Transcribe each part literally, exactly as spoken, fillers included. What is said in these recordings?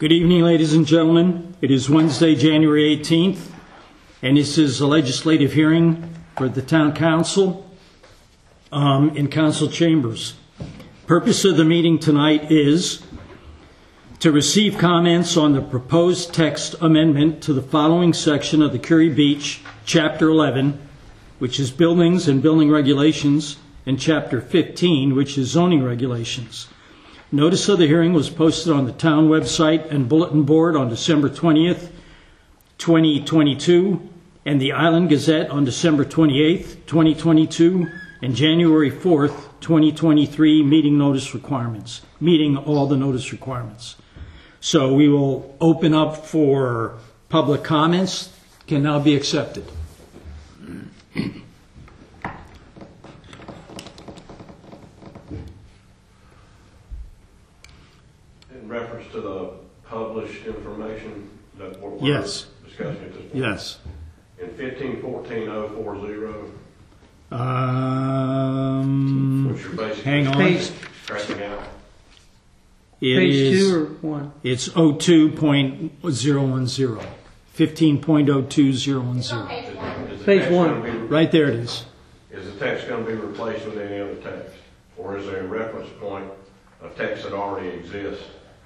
Good evening, ladies and gentlemen. It is Wednesday, January eighteenth, and this is a legislative hearing for the Town Council um, in council chambers. Purpose of the meeting tonight is to receive comments on the proposed text amendment to the following section of the Curry Beach, Chapter eleven, which is Buildings and Building Regulations, and Chapter fifteen, which is Zoning Regulations. Notice of the hearing was posted on the town website and bulletin board on December twentieth, twenty twenty-two, and the Island Gazette on December twenty-eighth, twenty twenty-two, and January fourth, twenty twenty-three, meeting notice requirements, meeting all the notice requirements. So we will open up for public comments, can now be accepted. In reference to the published information that we're Yes. discussing at this point? Yes. In fifteen fourteen oh forty, Um, which you're basically hang on. Page, scratching out. It page is, two or one? it's oh two point oh one oh. fifteen point oh two oh one oh. Is- is the Page text one. gonna be- Right there it is. Is the text going to be replaced with any other text? Or is there a reference point of text that already exists?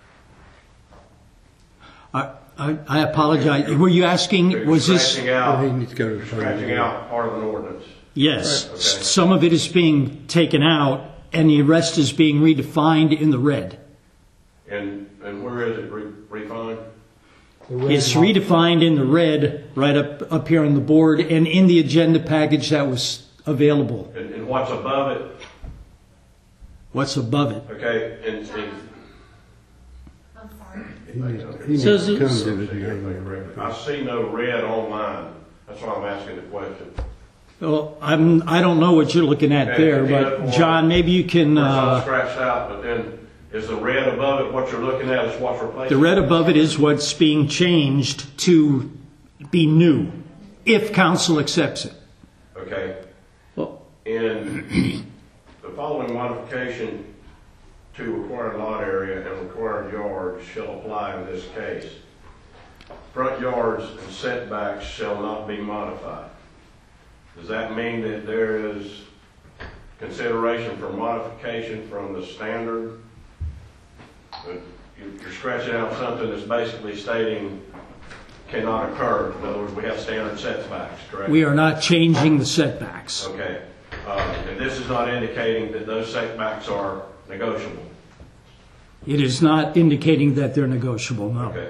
I, I, I apologize. Were you asking, You're was this? Scratching out, Oh, he needs to go to the you're scratching out part of an ordinance. Yes. Okay. S- Some of it is being taken out and the rest is being redefined in the red. And, and where is it re- refined? It's redefined in the red right up, up here on the board and in the agenda package that was available. And, and what's above it? What's above it? Okay, and, and I'm sorry. He needs, he needs Says to come it's- to the meeting. I see no red on mine. That's why I'm asking the question. Well, I'm, I don't know what you're looking at Okay, there, if you look but for- John, maybe you can, It's all uh, scratched out, but then is the red above it what you're looking at is what's replaced? the red above it is what's being changed to be new, if council accepts it. Okay. Well, In the following modification to required lot area and required yards shall apply in this case. Front yards and setbacks shall not be modified. Does that mean that there is consideration for modification from the standard? Uh, you- You're scratching out something that's basically stating cannot occur. In other words, we have standard setbacks, correct? we are not changing the setbacks. Okay, uh, and this is not indicating that those setbacks are negotiable. It is not indicating that they're negotiable, no. Okay.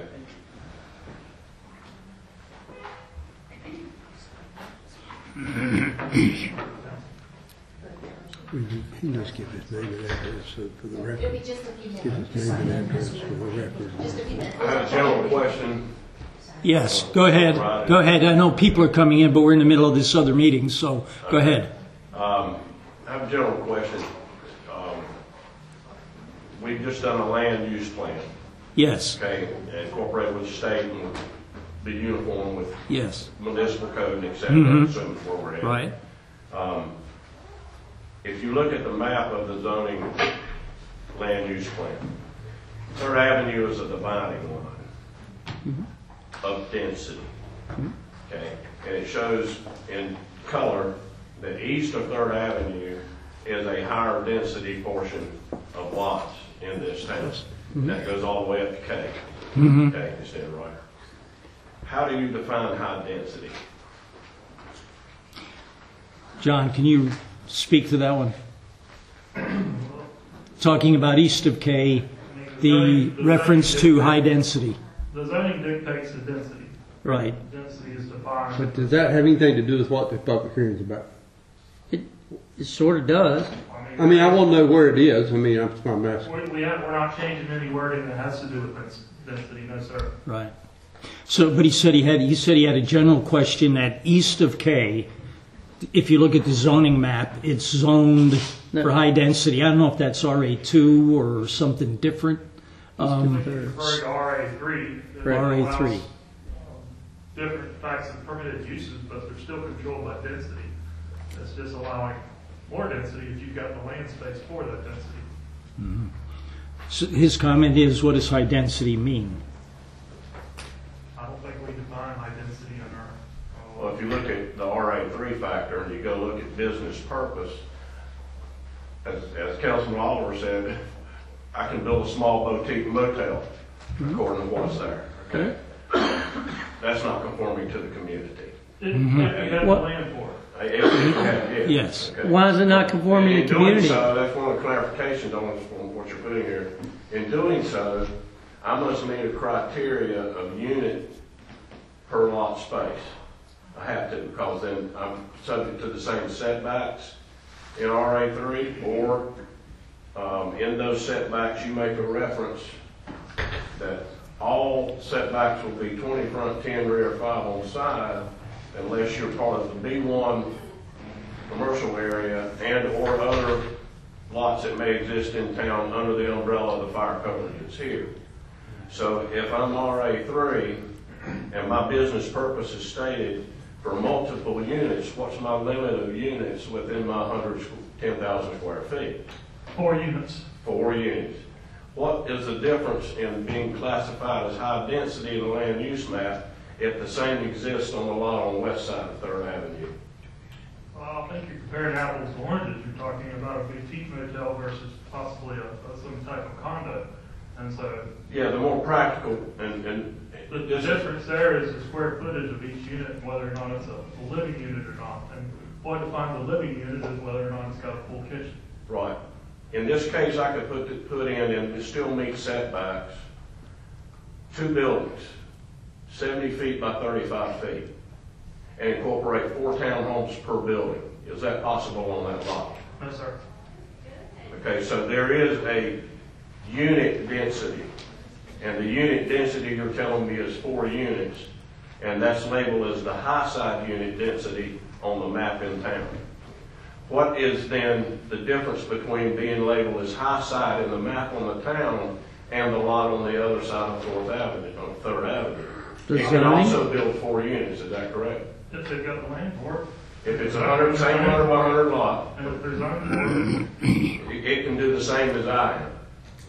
He must give his name and address uh, for the It'll record. be just a few Give minutes. his name and address for the record. Just a few minutes. I have a general question. Yes, go ahead, go ahead. I know people are coming in, but we're in the middle of this other meeting, so go ahead. Um, I have a general question. Um, We've just done a land use plan, Yes, okay, incorporated with the state and be uniform with yes, municipal code, et cetera, Mhm. assuming where we're at. right. Um, If you look at the map of the zoning land use plan, Third Avenue is a dividing line of density. Okay, and it shows in color that east of Third Avenue is a higher density portion of lots in this town. That goes all the way up to K. Okay, instead of right. How do you define high density? John, can you speak to that one? Talking about east of K, the reference to high density. The zoning dictates the density. Right. Density is defined. But does that have anything to do with what the public hearing is about? It, it sort of does. I mean, I want to know where it is. I mean, that's what I'm asking. We, we have, we're not changing any wording that has to do with dens- density, no, sir. Right. So, but he said he had, he said he had a general question that east of K, if you look at the zoning map, it's zoned for high density. I don't know if that's R A two or something different. Um, Referring to R A three. that R A allows, three. um, Different types of permitted uses, but they're still controlled by density. That's just allowing more density if you've got the land space for that density. So his comment is, what does high density mean? business purpose, as, as Councilman Oliver said, I can build a small boutique motel, according to what's there. Okay? That's not conforming to the community. If if you have the What- land for it. If you have it, Yes. okay? Why is it not conforming to In the doing community? so, that's one of the clarifications on on what you're putting here. In doing so, I must meet a criteria of unit per lot space. I have to, because then I'm subject to the same setbacks in R A three, or um, in those setbacks, you make a reference that all setbacks will be twenty front, ten rear, five on side, unless you're part of the B one commercial area and or other lots that may exist in town under the umbrella of the fire code that's here. So if I'm R A three and my business purpose is stated for multiple units, what's my limit of units within my one hundred, ten thousand square feet? Four units. Four units. What is the difference in being classified as high density in the land use map if the same exists on the lot on the west side of Third Avenue? Well, I think you're comparing apples to oranges. You're talking about a boutique motel versus possibly a, a some type of condo. And so Yeah, the more practical and, and the, the this is- difference there is the square footage of each unit, and whether or not it's a, a living unit or not. And what defines a living unit is whether or not it's got a full kitchen. Right. In this case, I could put, it- put in, and it still meet setbacks, two buildings, seventy feet by thirty-five feet, and incorporate four townhomes per building. Is that possible on that lot? No, sir. Okay, so there is a unit density, and the unit density you're telling me is four units, and that's labeled as the high side unit density on the map in town. What is then the difference between being labeled as high side in the map on the town and the lot on the other side of Fourth Avenue, on Third Avenue? The You can zoning? also build four units, is that correct? If they've got the land for it. If it's a hundred, same hundred by hundred lot, And if there's zoning for it, it it can do the same as I am.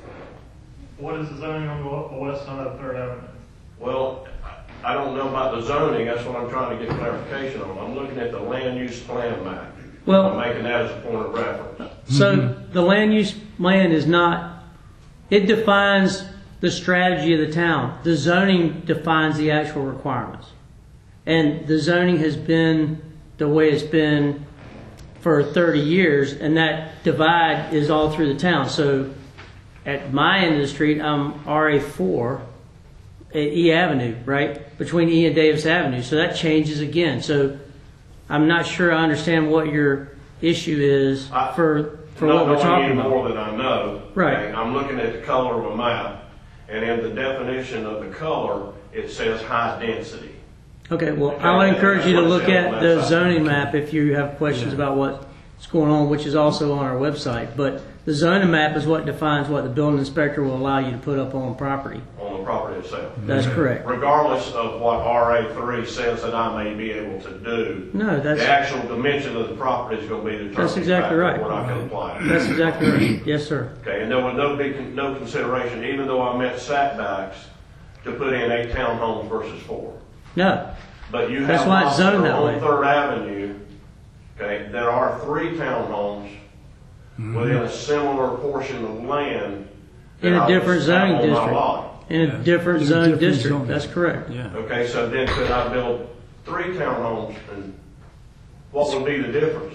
what is the zoning on the wa- the west side of Third Avenue? Well, I don't know about the zoning, that's what I'm trying to get clarification on. I'm looking at the land use plan map. Well- I'm making that as a point of reference. So the land use plan is not, it defines the strategy of the town. The zoning defines the actual requirements. And the zoning has been the way it's been for thirty years, and that divide is all through the town. So at my end of the street, I'm R A four at E Avenue, right? Between E and Davis Avenue. So that changes again. So I'm not sure I understand what your issue is I- for, for Not what we're knowing talking any about. more than I know. Right. okay, I'm looking at the color of a map, and in the definition of the color, it says high density. Okay, well, Okay, I'll encourage you to that's look what's at on the that side. zoning map if you have questions about what's going on, which is also on our website. But the zoning map is what defines what the building inspector will allow you to put up on property. On the property itself. That's correct. Regardless of what R A three says that I may be able to do, No, that's, the actual dimension of the property is going to be the determining That's exactly factor right. of what I can apply. that's exactly right. Yes, sir. Okay, and there was no big, no consideration, even though I met setbacks, to put in eight townhomes versus four. No, But you That's have why it's lots that zoned are that way. on Third Avenue, okay, there are three townhomes within a similar portion of land. in that a I different just have zoning on my district. lot. In a Yeah. different In a zone different district. zone. That's correct. Yeah. Okay, so then could I build three townhomes, and what would be the difference?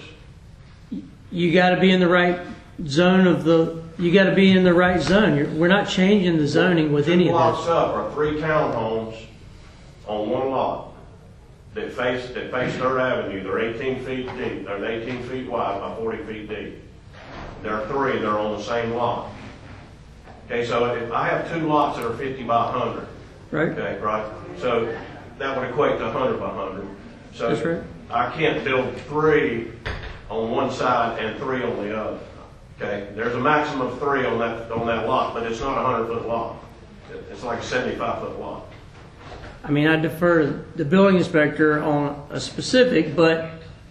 You got to be in the right zone of the. You got to be in the right zone. You're, we're not changing the zoning with any Two of blocks this. up are three townhomes on one lot that face, that face Third Avenue. They're eighteen feet deep, they're eighteen feet wide by forty feet deep. There are three, they're on the same lot. Okay, so if I have two lots that are fifty by one hundred, Right. okay, right? So that would equate to one hundred by one hundred. So That's right. I can't build three on one side and three on the other. Okay, there's a maximum of three on that, on that lot, but it's not a hundred foot lot. It- It's like a seventy-five foot lot. I mean, I defer the building inspector on a specific, but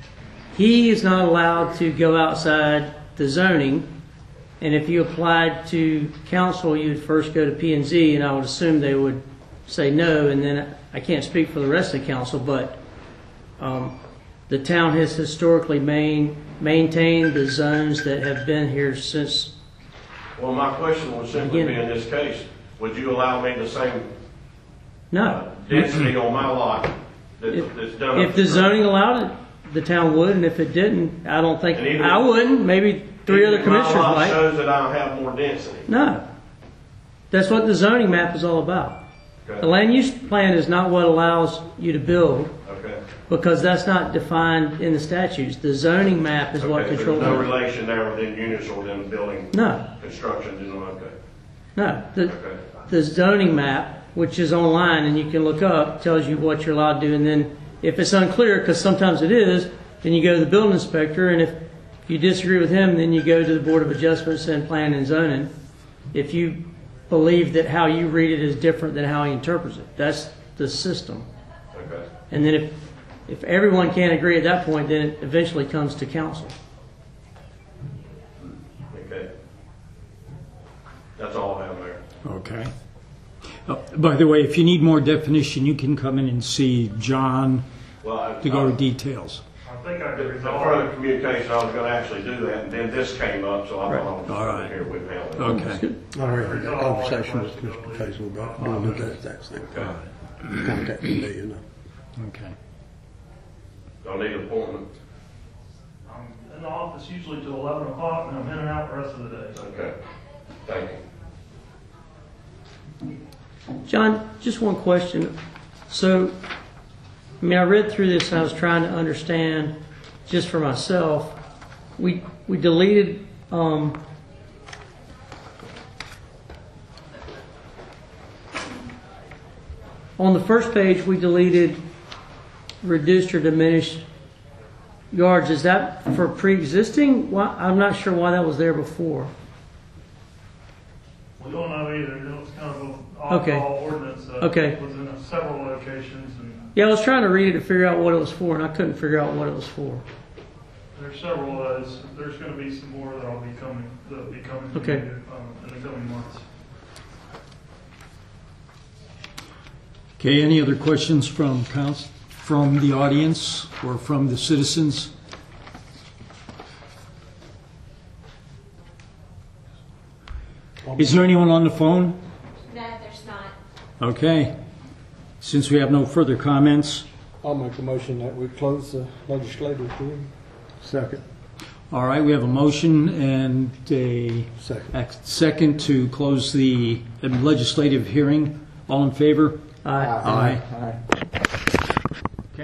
he is not allowed to go outside the zoning. And if you applied to council, you'd first go to P and Z, and I would assume they would say no. And then I can't speak for the rest of the council, but um, the town has historically main, maintained the zones that have been here since, Well, my question would simply be, Again. in this case, would you allow me the same no. density on my lot that- If- that's done? If the zoning allowed it, the town would, and if it didn't, I don't think, And even- I wouldn't, maybe three other commissioners My lot might. shows that I have more density. No. That's what the zoning map is all about. Okay. The land use plan is not what allows you to build, Okay. because that's not defined in the statutes. The zoning map is what Okay, controls there's no it. relation there within units or within building No, construction, you know, okay. no. The, Okay. the zoning map, which is online and you can look up, tells you what you're allowed to do. And then if it's unclear, because sometimes it is, then you go to the building inspector. And if you disagree with him, then you go to the Board of Adjustments and Plan and Zoning. If you believe that how you read it is different than how he interprets it, that's the system. Okay. And then if, if everyone can't agree at that point, then it eventually comes to council. Okay. That's all I have there. Okay. Uh, By the way, if you need more definition, you can come in and see John Well, I, to go to I, details. I think I the could the resolve further it. communication, I was gonna actually do that, and then this came up, so I thought I was All right. just here with Helen. Okay. I already had that conversation with Mister Faisal about doing that exact same thing. Contacted me, you know. Okay. Don't need an appointment. I'm in the office usually till eleven o'clock, and I'm in and out the rest of the day. Okay. Thank you. John, just one question. So, I mean, I read through this and I was trying to understand, just for myself. We we deleted um, on the first page. We deleted reduced or diminished yards. Is that for pre-existing? Why, I'm not sure why that was there before. We don't know either. It was kind of an Okay. oddball ordinance that Okay. was in several locations, and Yeah, I was trying to read it to figure out what it was for, and I couldn't figure out what it was for. there's several of those. There's going to be some more that'll be coming, that'll be coming to Okay. you, um, in the coming months. Okay, any other questions from council, from the audience or from the citizens? Is there anyone on the phone? No, there's not. Okay. Since we have no further comments, I'll make a motion that we close the legislative hearing. Second. all right, we have a motion and a Second. ac- second to close the legislative hearing. All in favor? Aye. Aye. Aye.